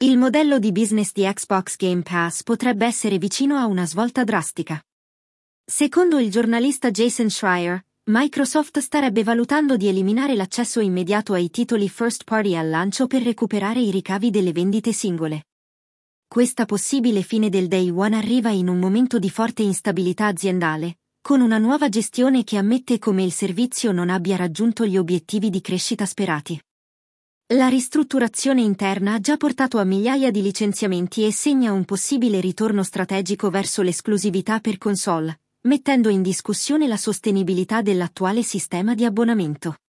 Il modello di business di Xbox Game Pass potrebbe essere vicino a una svolta drastica. Secondo il giornalista Jason Schreier, Microsoft starebbe valutando di eliminare l'accesso immediato ai titoli first party al lancio per recuperare i ricavi delle vendite singole. Questa possibile fine del Day One arriva in un momento di forte instabilità aziendale, con una nuova gestione che ammette come il servizio non abbia raggiunto gli obiettivi di crescita sperati. La ristrutturazione interna ha già portato a migliaia di licenziamenti e segna un possibile ritorno strategico verso l'esclusività per console, mettendo in discussione la sostenibilità dell'attuale sistema di abbonamento.